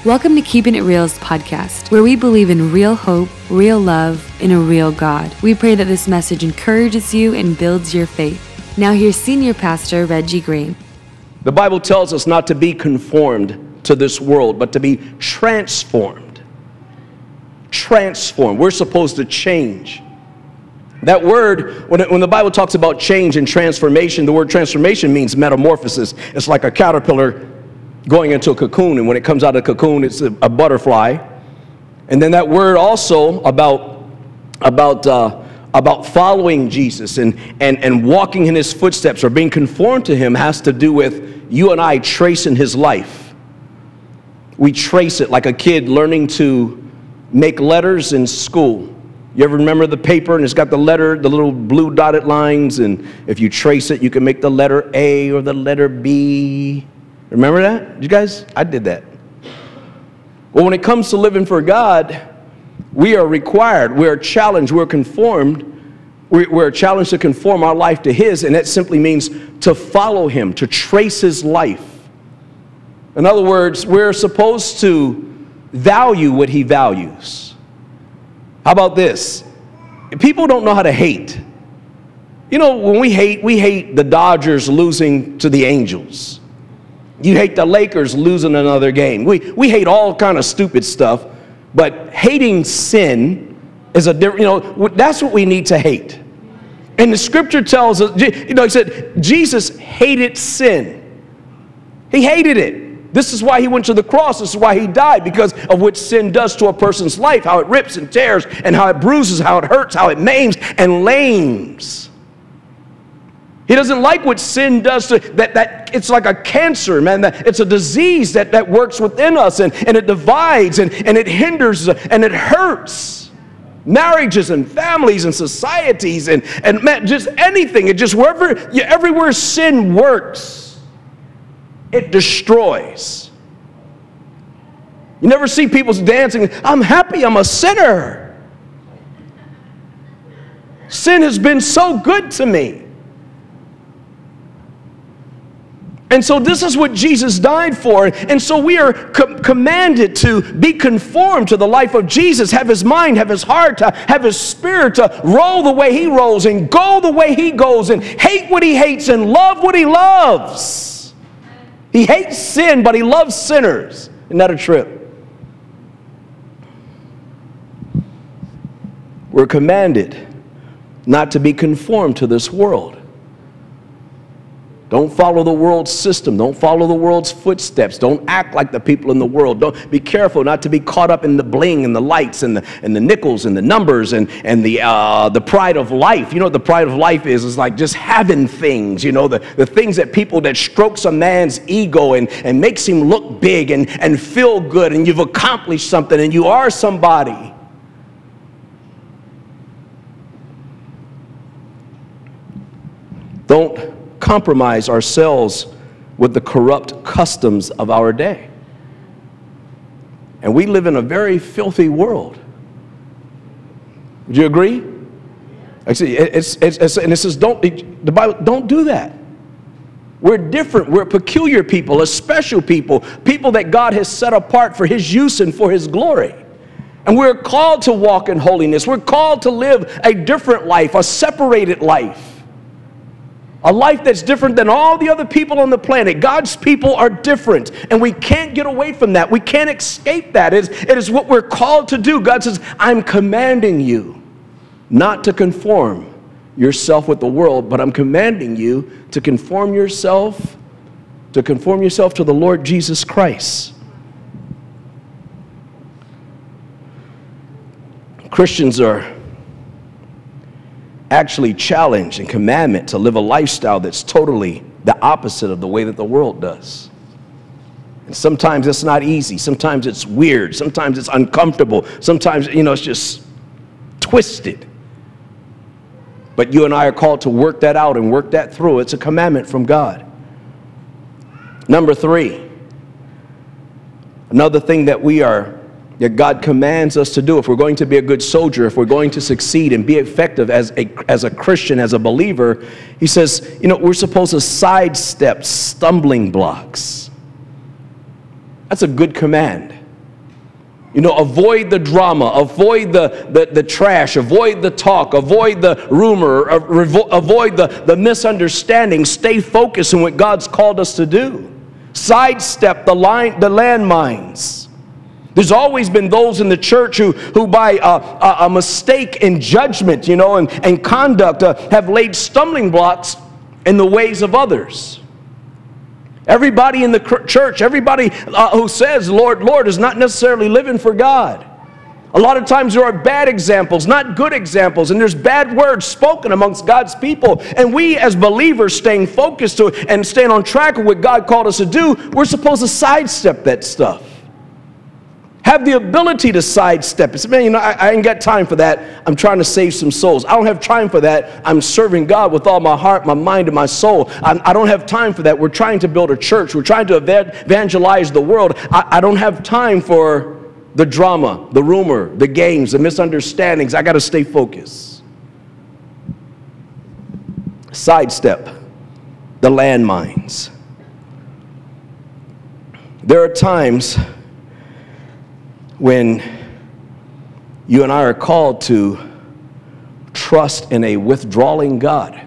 Welcome to Keeping It Real's podcast, where we believe in real hope, real love, and a real God. We pray that this message encourages you and builds your faith. Now here's Senior Pastor Reggie Green. The Bible tells us not to be conformed to this world, but to be transformed. Transformed. We're supposed to change. That word, when the Bible talks about change and transformation, the word transformation means metamorphosis. It's like a caterpillar going into a cocoon, and when it comes out of the cocoon, it's a butterfly. And then that word also about following Jesus and walking in his footsteps or being conformed to him has to do with you and I tracing his life. We trace it like a kid learning to make letters in school. You ever remember the paper and it's got the letter, the little blue dotted lines, and if you trace it, you can make the letter A or the letter B. Remember that? You guys? I did that. Well, when it comes to living for God, we are required, we're challenged, we're conformed. We're challenged to conform our life to his, and that simply means to follow him, to trace his life. In other words, we're supposed to value what he values. How about this? People don't know how to hate. You know, when we hate the Dodgers losing to the Angels. You hate the Lakers losing another game. We hate all kind of stupid stuff, but hating sin is a different, that's what we need to hate. And the scripture tells us, it said Jesus hated sin. He hated it. This is why he went to the cross. This is why he died, because of what sin does to a person's life, how it rips and tears, and how it bruises, how it hurts, how it maims and lames. He doesn't like what sin does to that it's like a cancer, man. It's a disease that works within us, and it divides and it hinders and it hurts marriages and families and societies and just anything. It just everywhere sin works, it destroys. You never see people dancing, I'm happy I'm a sinner. Sin has been so good to me. And so this is what Jesus died for. And so we are commanded to be conformed to the life of Jesus, have his mind, have his heart, to have his spirit, to roll the way he rolls and go the way he goes and hate what he hates and love what he loves. He hates sin, but he loves sinners. Isn't that a trip? We're commanded not to be conformed to this world. Don't follow the world's system. Don't follow the world's footsteps. Don't act like the people in the world. Don't be careful not to be caught up in the bling and the lights and the nickels and the numbers and the pride of life. You know what the pride of life is? It's like just having things, the things that strokes a man's ego and makes him look big and feel good, and you've accomplished something and you are somebody. Don't compromise ourselves with the corrupt customs of our day. And we live in a very filthy world. Would you agree? Actually, and it says the Bible, don't do that. We're different. We're peculiar people, a special people that God has set apart for his use and for his glory. And we're called to walk in holiness. We're called to live a different life, a separated life. A life that's different than all the other people on the planet. God's people are different, and we can't get away from that. We can't escape that. It is what we're called to do. God says, I'm commanding you not to conform yourself with the world, but I'm commanding you to conform yourself to the Lord Jesus Christ. Christians are actually challenged and commandment to live a lifestyle that's totally the opposite of the way that the world does. And sometimes it's not easy. Sometimes it's weird. Sometimes it's uncomfortable. Sometimes, it's just twisted. But you and I are called to work that out and work that through. It's a commandment from God. Number 3, another thing that God commands us to do if we're going to be a good soldier, if we're going to succeed and be effective as a Christian, as a believer, he says, we're supposed to sidestep stumbling blocks. That's a good command. Avoid the drama, avoid the trash, avoid the talk, avoid the rumor, avoid the misunderstanding. Stay focused on what God's called us to do. Sidestep the landmines. There's always been those in the church who by a mistake in judgment, and conduct have laid stumbling blocks in the ways of others. Everybody in the church, everybody who says, Lord, Lord, is not necessarily living for God. A lot of times there are bad examples, not good examples, and there's bad words spoken amongst God's people. And we as believers staying focused to it and staying on track of what God called us to do, we're supposed to sidestep that stuff. Have the ability to sidestep it. Say, man, I ain't got time for that. I'm trying to save some souls. I don't have time for that. I'm serving God with all my heart, my mind, and my soul. I don't have time for that. We're trying to build a church. We're trying to evangelize the world. I don't have time for the drama, the rumor, the games, the misunderstandings. I got to stay focused. Sidestep the landmines. There are times when you and I are called to trust in a withdrawing God.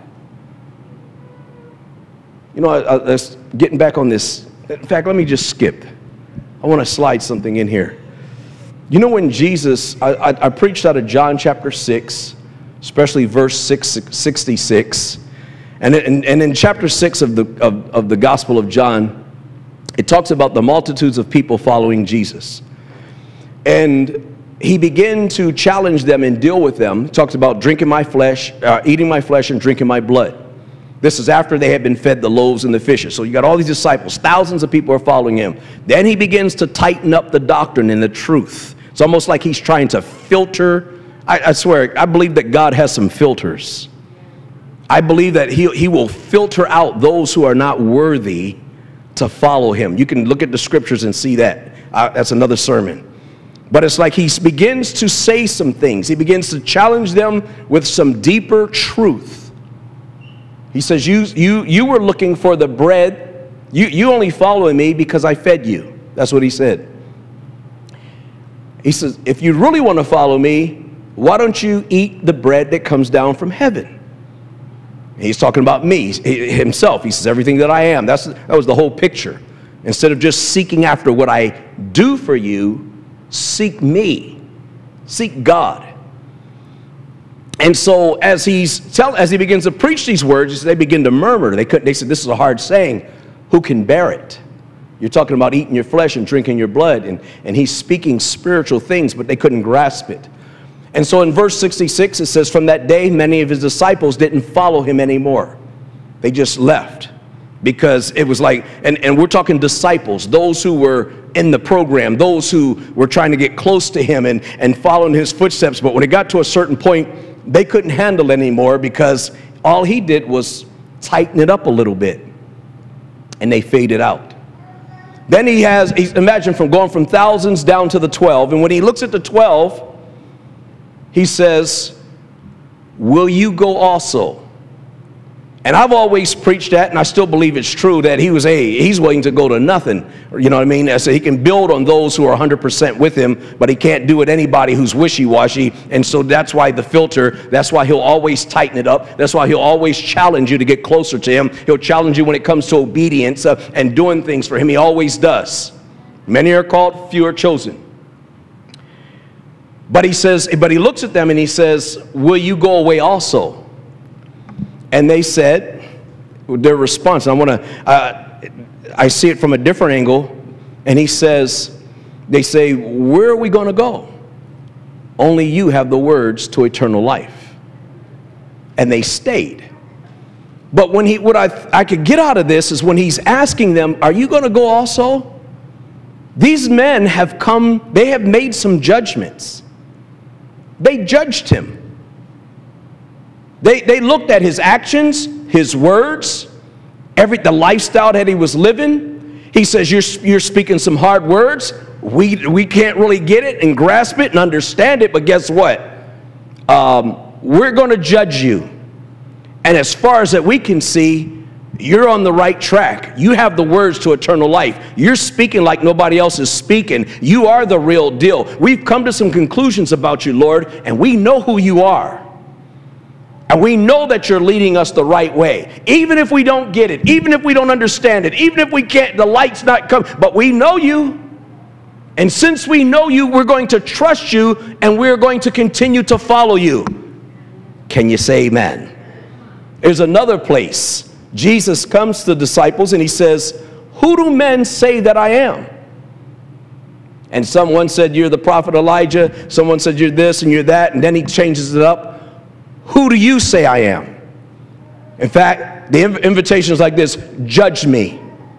Let's getting back on this. In fact, let me just skip. I want to slide something in here. When Jesus, I preached out of John chapter 6, especially verse 66, and in chapter 6 of the Gospel of John, it talks about the multitudes of people following Jesus. And he began to challenge them and deal with them. He talks about drinking my flesh, eating my flesh and drinking my blood. This is after they had been fed the loaves and the fishes. So you got all these disciples, thousands of people are following him. Then he begins to tighten up the doctrine and the truth. It's almost like he's trying to filter. I swear, I believe that God has some filters. I believe that he will filter out those who are not worthy to follow him. You can look at the scriptures and see that. That's another sermon. But it's like he begins to say some things. He begins to challenge them with some deeper truth. He says, you were looking for the bread. You only following me because I fed you. That's what he said. He says, if you really want to follow me, why don't you eat the bread that comes down from heaven? He's talking about me, himself. He says, everything that I am. That was the whole picture. Instead of just seeking after what I do for you, seek me, seek God. And so as he begins to preach these words, they begin to murmur. They said, this is a hard saying. Who can bear it? You're talking about eating your flesh and drinking your blood. And he's speaking spiritual things, but they couldn't grasp it. And so in verse 66, it says, from that day, many of his disciples didn't follow him anymore. They just left. Because it was like, and we're talking disciples, those who were in the program, those who were trying to get close to him and following his footsteps. But when it got to a certain point, they couldn't handle it anymore because all he did was tighten it up a little bit. And they faded out. Then imagine going from thousands down to the 12. And when he looks at the 12, he says, will you go also? And I've always preached that, and I still believe it's true, that he's willing to go to nothing. You know what I mean? So he can build on those who are 100% with him, but he can't do it anybody who's wishy-washy. And so that's why the filter, that's why he'll always tighten it up. That's why he'll always challenge you to get closer to him. He'll challenge you when it comes to obedience and doing things for him. He always does. Many are called, few are chosen. But he looks at them and he says, will you go away also? And they said, their response, I see it from a different angle, and they say, where are we going to go? Only you have the words to eternal life. And they stayed. But what I could get out of this is when he's asking them, are you going to go also? These men have come, they have made some judgments. They judged him. They looked at his actions, his words, the lifestyle that he was living. He says, you're speaking some hard words. We can't really get it and grasp it and understand it, but guess what? We're going to judge you. And as far as that we can see, You're on the right track. You have the words to eternal life. You're speaking like nobody else is speaking. You are the real deal. We've come to some conclusions about you, Lord, and we know who you are. And we know that you're leading us the right way. Even if we don't get it, even if we don't understand it, even if we can't, the light's not come, but we know you. And since we know you, we're going to trust you and we're going to continue to follow you. Can you say amen? There's another place. Jesus comes to the disciples and he says, who do men say that I am? And someone said, you're the prophet Elijah. Someone said, you're this and you're that. And then he changes it up. Who do you say I am? In fact, the invitation is like this: judge me.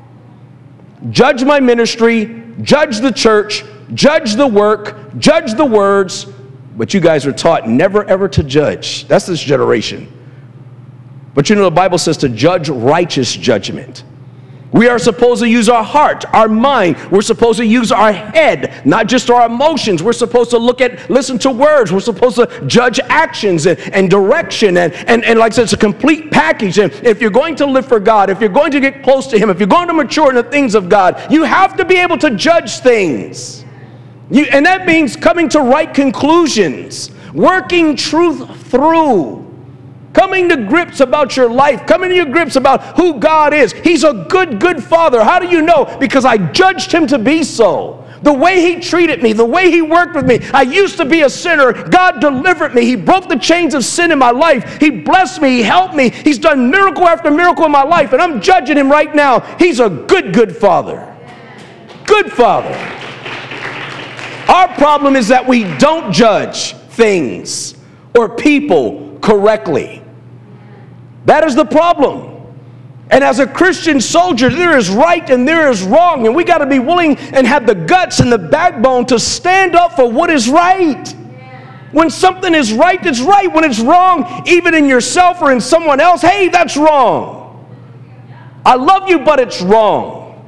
Judge my ministry, judge the church, judge the work, judge the words. But you guys are taught never ever to judge. That's this generation. But you know, the Bible says to judge righteous judgment. We are supposed to use our heart, our mind. We're supposed to use our head, not just our emotions. We're supposed to listen to words. We're supposed to judge actions and direction. And like I said, it's a complete package. And if you're going to live for God, if you're going to get close to Him, if you're going to mature in the things of God, you have to be able to judge things. And that means coming to right conclusions, working truth through. Coming to grips about your life, coming to your grips about who God is. He's a good, good Father. How do you know? Because I judged Him to be so. The way He treated me, the way He worked with me. I used to be a sinner. God delivered me. He broke the chains of sin in my life. He blessed me. He helped me. He's done miracle after miracle in my life, and I'm judging Him right now. He's a good, good Father. Good Father. Our problem is that we don't judge things or people correctly. That is the problem. And as a Christian soldier, there is right and there is wrong. And we got to be willing and have the guts and the backbone to stand up for what is right. When something is right, it's right. When it's wrong, even in yourself or in someone else, hey, that's wrong. I love you, but it's wrong.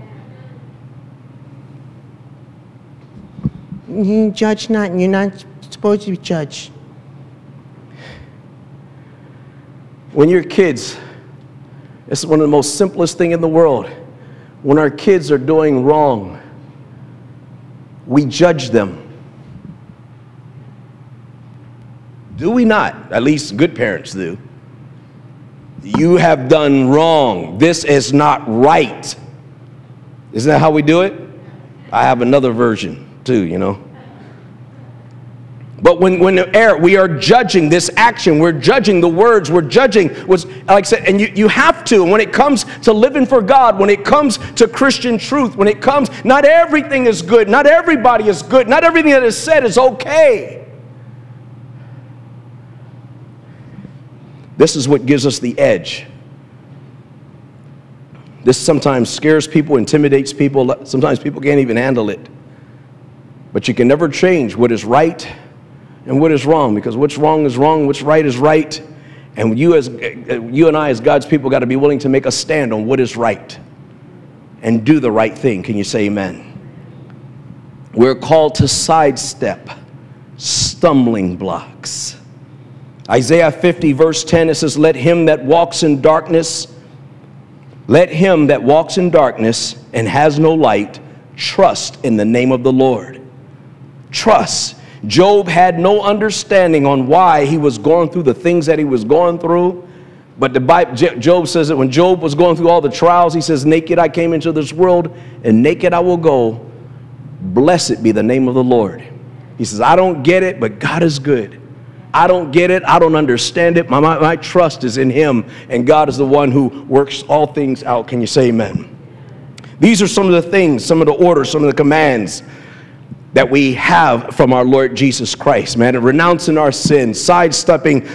You judge not, and you're not supposed to judge. When your kids, it's one of the most simplest thing in the world. When our kids are doing wrong, we judge them. Do we not? At least good parents do. You have done wrong. This is not right. Isn't that how we do it? I have another version too, you know. But when we are judging this action, we're judging the words, we're judging what's, like I said, and you have to. When it comes to living for God, when it comes to Christian truth, when it comes, not everything is good, not everybody is good, not everything that is said is okay. This is what gives us the edge. This sometimes scares people, intimidates people. Sometimes people can't even handle it. But you can never change what is right and what is wrong, because what's wrong is wrong, what's right is right. And you and I as God's people got to be willing to make a stand on what is right and do the right thing. Can you say amen? We're called to sidestep stumbling blocks. Isaiah 50 verse 10, it says, let him that walks in darkness and has no light trust in the name of the Lord. Trust. Job had no understanding on why he was going through the things that he was going through. But the Bible, Job says that when Job was going through all the trials, he says, naked I came into this world, and naked I will go. Blessed be the name of the Lord. He says, I don't get it, but God is good. I don't get it. I don't understand it. My trust is in Him, and God is the one who works all things out. Can you say amen? These are some of the things, some of the orders, some of the commands that we have from our Lord Jesus Christ, man. And renouncing our sins, sidestepping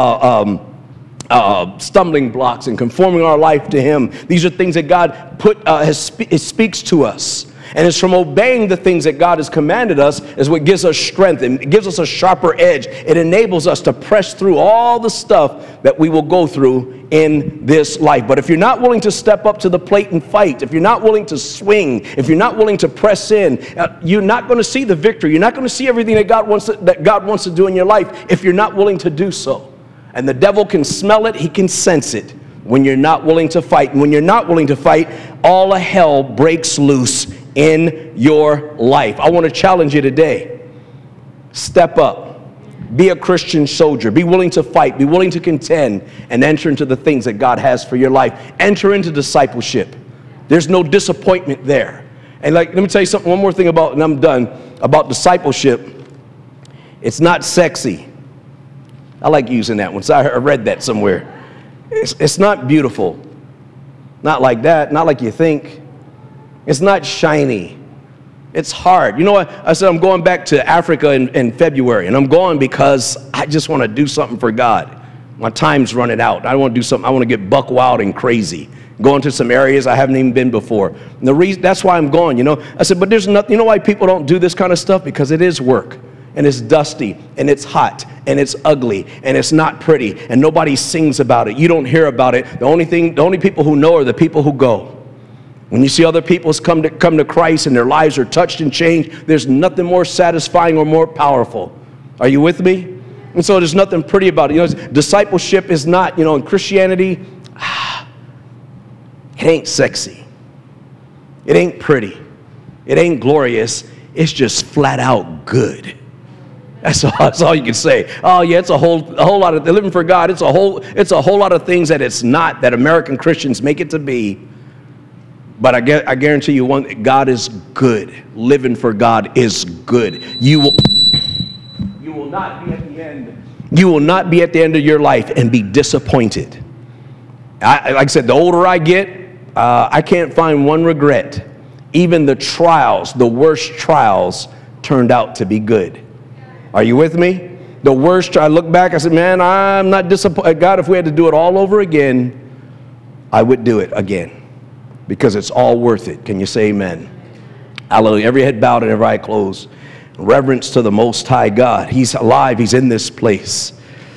stumbling blocks, and conforming our life to Him. These are things that God speaks to us. And it's from obeying the things that God has commanded us is what gives us strength, and it gives us a sharper edge. It enables us to press through all the stuff that we will go through in this life. But if you're not willing to step up to the plate and fight, if you're not willing to swing, if you're not willing to press in, you're not going to see the victory. You're not going to see everything that God wants to do in your life if you're not willing to do so. And the devil can smell it. He can sense it. when you're not willing to fight. And when you're not willing to fight, all of hell breaks loose in your life. I want to challenge you today. Step up. Be a Christian soldier. Be willing to fight. Be willing to contend and enter into the things that God has for your life. Enter into discipleship. There's no disappointment there. And let me tell you something, one more thing about, and I'm done, about discipleship. It's not sexy. I like using that one. So I read that somewhere. It's not beautiful. Not like that. Not like you think. It's not shiny. It's hard. You know what? I said I'm going back to Africa in February, and I'm going because I just want to do something for God. My time's running out. I want to do something. I want to get buck wild and crazy. Going to some areas I haven't even been before. And the reason, that's why I'm going, you know. I said, but there's nothing, you know why people don't do this kind of stuff? Because it is work, and it's dusty, and it's hot, and it's ugly, and it's not pretty, and nobody sings about it. You don't hear about it. The only people who know are the people who go. When you see other people come to Christ and their lives are touched and changed, there's nothing more satisfying or more powerful. Are you with me? And so there's nothing pretty about it. You know, discipleship is not, you know, in Christianity, it ain't sexy. It ain't pretty. It ain't glorious. It's just flat out good. That's all you can say. Oh yeah, it's a whole lot of living for God. It's a whole lot of things that it's not, that American Christians make it to be. But I guarantee you one, God is good. Living for God is good. You will not be at the end. You will not be at the end of your life and be disappointed. Like I said, the older I get, I can't find one regret. Even the trials, the worst trials, turned out to be good. Are you with me? The worst, I look back, I said, man, I'm not disappointed. God, if we had to do it all over again, I would do it again. Because it's all worth it. Can you say amen? Hallelujah. Every head bowed and every eye closed. Reverence to the Most High God. He's alive. He's in this place.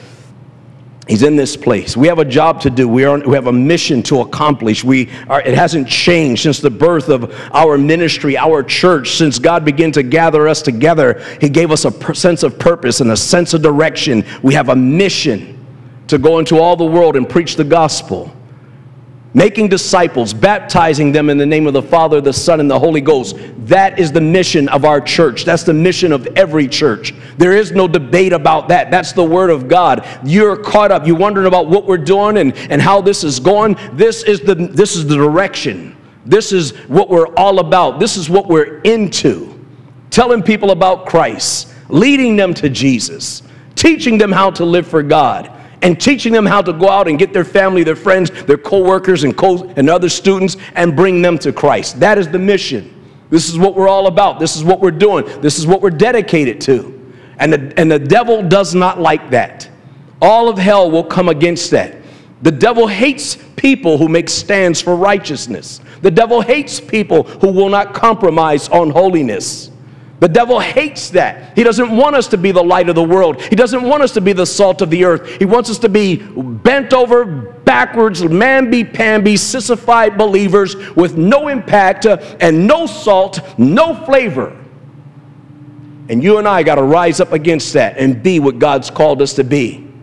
He's in this place. We have a job to do. We have a mission to accomplish. It hasn't changed since the birth of our ministry, our church. Since God began to gather us together, He gave us a sense of purpose and a sense of direction. We have a mission to go into all the world and preach the gospel. Making disciples, baptizing them in the name of the Father, the Son, and the Holy Ghost. That is the mission of our church. That's the mission of every church. There is no debate about that. That's the Word of God. You're caught up. You're wondering about what we're doing and how this is going. This is the direction. This is what we're all about. This is what we're into. Telling people about Christ. Leading them to Jesus. Teaching them how to live for God. And teaching them how to go out and get their family, their friends, their co-workers and other students and bring them to Christ. That is the mission. This is what we're all about. This is what we're doing. This is what we're dedicated to. And the devil does not like that. All of hell will come against that. The devil hates people who make stands for righteousness. The devil hates people who will not compromise on holiness. The devil hates that. He doesn't want us to be the light of the world. He doesn't want us to be the salt of the earth. He wants us to be bent over, backwards, mamby-pamby, sissified believers with no impact and no salt, no flavor. And you and I got to rise up against that and be what God's called us to be.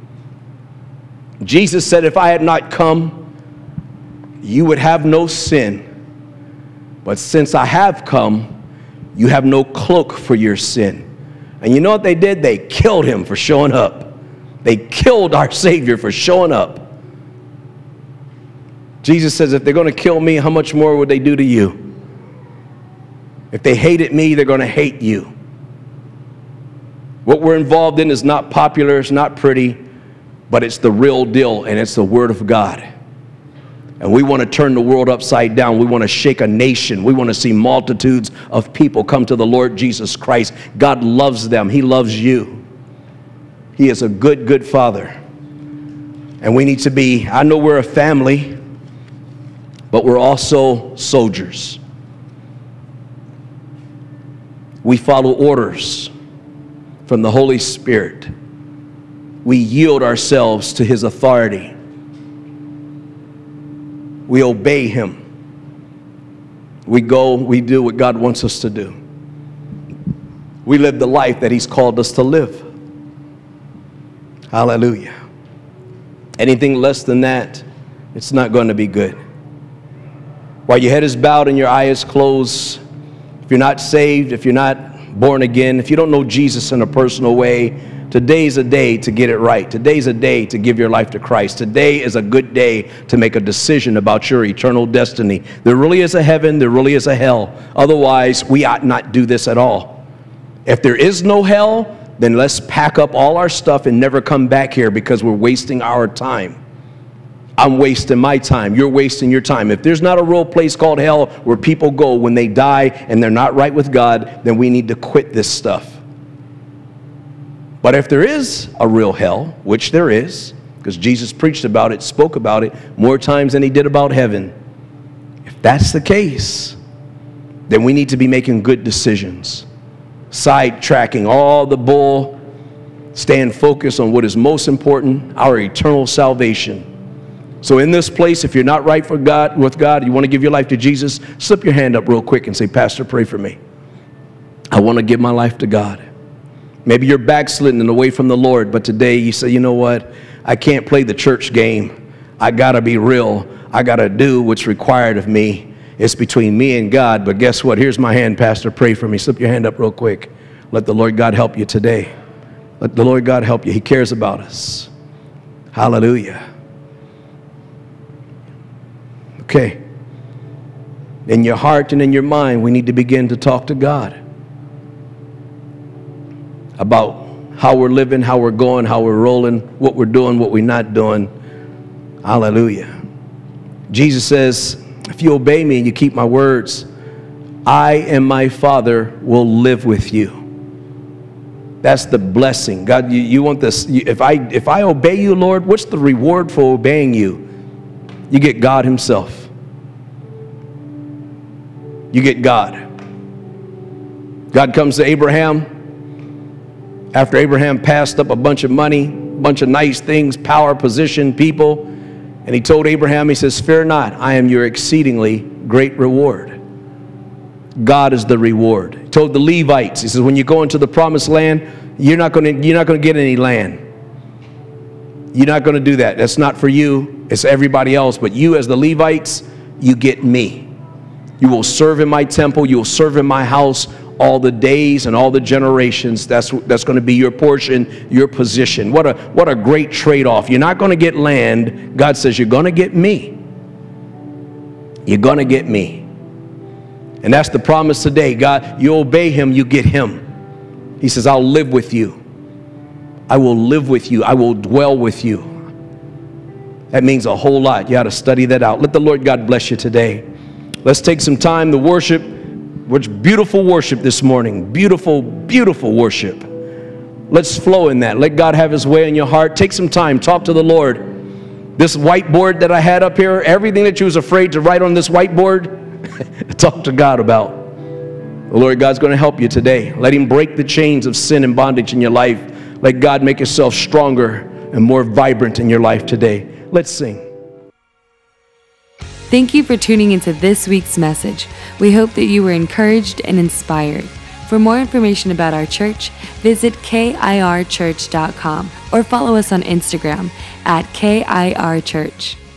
Jesus said, if I had not come, you would have no sin. But since I have come, you have no cloak for your sin. And you know what they did? They killed him for showing up. They killed our Savior for showing up. Jesus says, if they're going to kill me, how much more would they do to you? If they hated me, they're going to hate you. What we're involved in is not popular, it's not pretty, but it's the real deal, and it's the Word of God. And we want to turn the world upside down. We want to shake a nation. We want to see multitudes of people come to the Lord Jesus Christ. God loves them. He loves you. He is a good, good Father. And we need to be, I know we're a family, but we're also soldiers. We follow orders from the Holy Spirit. We yield ourselves to His authority. We obey Him. We go, we do what God wants us to do. We live the life that He's called us to live. Hallelujah. Anything less than that It's not going to be good. While your head is bowed and your eye is closed, if you're not saved, if you're not born again, if you don't know Jesus in a personal way, today's a day to get it right. Today's a day to give your life to Christ. Today is a good day to make a decision about your eternal destiny. There really is a heaven. There really is a hell. Otherwise, we ought not do this at all. If there is no hell, then let's pack up all our stuff and never come back here, because we're wasting our time. I'm wasting my time. You're wasting your time. If there's not a real place called hell where people go when they die and they're not right with God, then we need to quit this stuff. But if there is a real hell, which there is, because Jesus preached about it, spoke about it more times than he did about heaven, if that's the case, then we need to be making good decisions, sidetracking all the bull, staying focused on what is most important, our eternal salvation. So in this place, if you're not right with God, you want to give your life to Jesus, slip your hand up real quick and say, Pastor, pray for me. I want to give my life to God. Maybe you're backslidden and away from the Lord, but today you say, you know what? I can't play the church game. I got to be real. I got to do what's required of me. It's between me and God, but guess what? Here's my hand, Pastor. Pray for me. Slip your hand up real quick. Let the Lord God help you today. Let the Lord God help you. He cares about us. Hallelujah. Okay. In your heart and in your mind, we need to begin to talk to God about how we're living, how we're going, how we're rolling, what we're doing, what we're not doing. Hallelujah. Jesus says, if you obey me and you keep my words, I and my Father will live with you. That's the blessing. God, you want this. If I obey you, Lord, what's the reward for obeying you? You get God himself. You get God. God comes to Abraham after Abraham passed up a bunch of money, a bunch of nice things, power, position, people. And he told Abraham, he says, fear not, I am your exceedingly great reward. God is the reward. He told the Levites, he says, when you go into the promised land, you're not going to get any land. You're not going to do that. That's not for you. It's everybody else. But you as the Levites, you get me. You will serve in my temple. You will serve in my house all the days and all the generations. That's going to be your portion, your position. What a great trade-off. You're not going to get land. God says you're going to get me. You're going to get me. And that's the promise today. God, you obey him, you get him. He says, I'll live with you. I will live with you. I will dwell with you. That means a whole lot. You ought to study that out. Let the Lord God bless you today. Let's take some time to worship. Which beautiful worship this morning. Beautiful, beautiful worship. Let's flow in that. Let God have his way in your heart. Take some time. Talk to the Lord. This whiteboard that I had up here, everything that you was afraid to write on this whiteboard, talk to God about. The Lord God's going to help you today. Let him break the chains of sin and bondage in your life. Let God make yourself stronger and more vibrant in your life today. Let's sing. Thank you for tuning into this week's message. We hope that you were encouraged and inspired. For more information about our church, visit kirchurch.com or follow us on Instagram @KIRChurch.